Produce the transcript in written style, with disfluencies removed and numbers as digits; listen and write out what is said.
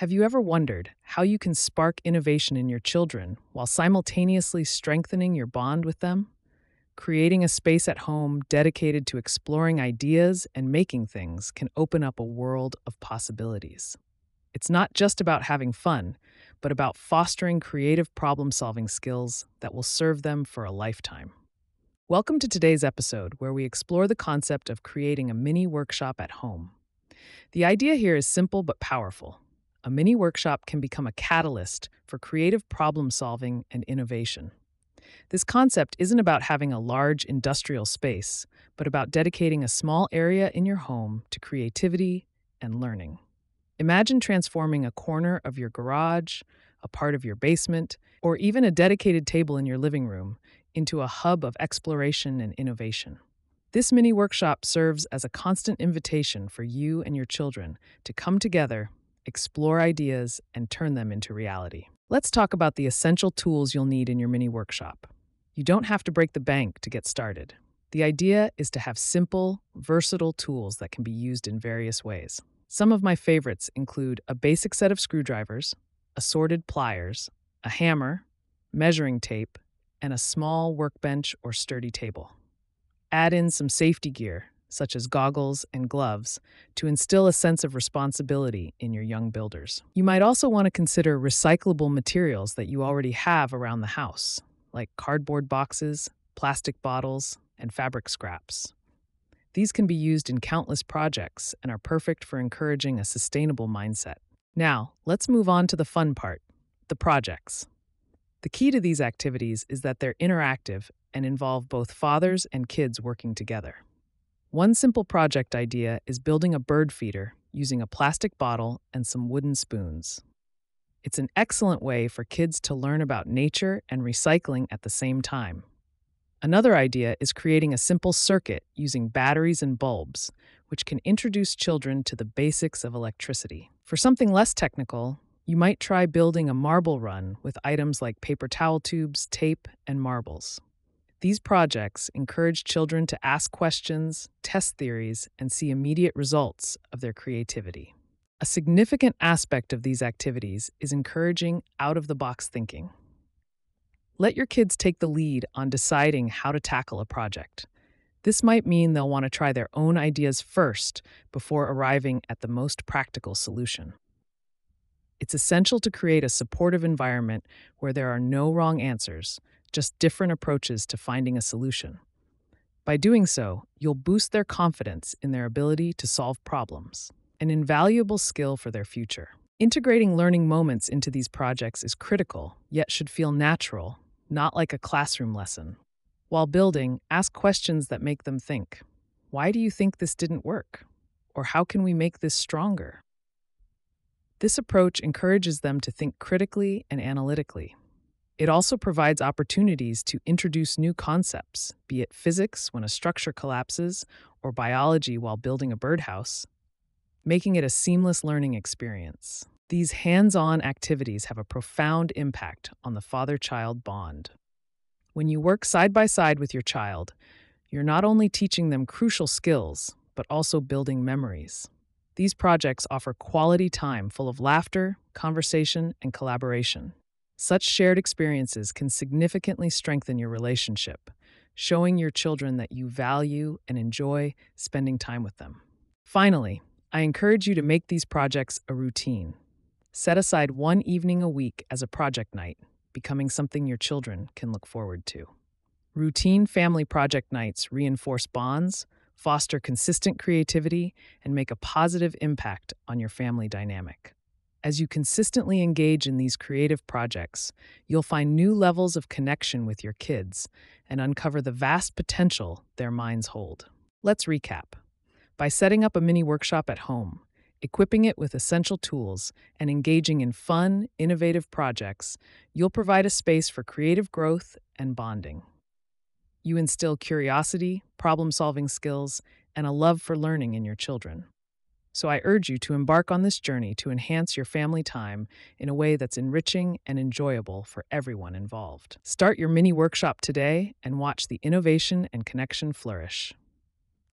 Have you ever wondered how you can spark innovation in your children while simultaneously strengthening your bond with them? Creating a space at home dedicated to exploring ideas and making things can open up a world of possibilities. It's not just about having fun, but about fostering creative problem solving skills that will serve them for a lifetime. Welcome to today's episode, where we explore the concept of creating a mini workshop at home. The idea here is simple but powerful. A mini workshop can become a catalyst for creative problem solving and innovation. This concept isn't about having a large industrial space, but about dedicating a small area in your home to creativity and learning. Imagine transforming a corner of your garage, a part of your basement, or even a dedicated table in your living room into a hub of exploration and innovation. This mini workshop serves as a constant invitation for you and your children to come together, explore ideas, and turn them into reality. Let's talk about the essential tools you'll need in your mini workshop. You don't have to break the bank to get started. The idea is to have simple, versatile tools that can be used in various ways. Some of my favorites include a basic set of screwdrivers, assorted pliers, a hammer, measuring tape, and a small workbench or sturdy table. Add in some safety gear, such as goggles and gloves, to instill a sense of responsibility in your young builders. You might also want to consider recyclable materials that you already have around the house, like cardboard boxes, plastic bottles, and fabric scraps. These can be used in countless projects and are perfect for encouraging a sustainable mindset. Now, let's move on to the fun part, the projects. The key to these activities is that they're interactive and involve both fathers and kids working together. One simple project idea is building a bird feeder using a plastic bottle and some wooden spoons. It's an excellent way for kids to learn about nature and recycling at the same time. Another idea is creating a simple circuit using batteries and bulbs, which can introduce children to the basics of electricity. For something less technical, you might try building a marble run with items like paper towel tubes, tape, and marbles. These projects encourage children to ask questions, test theories, and see immediate results of their creativity. A significant aspect of these activities is encouraging out-of-the-box thinking. Let your kids take the lead on deciding how to tackle a project. This might mean they'll want to try their own ideas first before arriving at the most practical solution. It's essential to create a supportive environment where there are no wrong answers, just different approaches to finding a solution. By doing so, you'll boost their confidence in their ability to solve problems, an invaluable skill for their future. Integrating learning moments into these projects is critical, yet should feel natural, not like a classroom lesson. While building, ask questions that make them think. Why do you think this didn't work? Or how can we make this stronger? This approach encourages them to think critically and analytically. It also provides opportunities to introduce new concepts, be it physics when a structure collapses or biology while building a birdhouse, making it a seamless learning experience. These hands-on activities have a profound impact on the father-child bond. When you work side by side with your child, you're not only teaching them crucial skills, but also building memories. These projects offer quality time full of laughter, conversation, and collaboration. Such shared experiences can significantly strengthen your relationship, showing your children that you value and enjoy spending time with them. Finally, I encourage you to make these projects a routine. Set aside one evening a week as a project night, becoming something your children can look forward to. Routine family project nights reinforce bonds, foster consistent creativity, and make a positive impact on your family dynamic. As you consistently engage in these creative projects, you'll find new levels of connection with your kids and uncover the vast potential their minds hold. Let's recap. By setting up a mini workshop at home, equipping it with essential tools, and engaging in fun, innovative projects, you'll provide a space for creative growth and bonding. You instill curiosity, problem-solving skills, and a love for learning in your children. So I urge you to embark on this journey to enhance your family time in a way that's enriching and enjoyable for everyone involved. Start your mini workshop today and watch the innovation and connection flourish.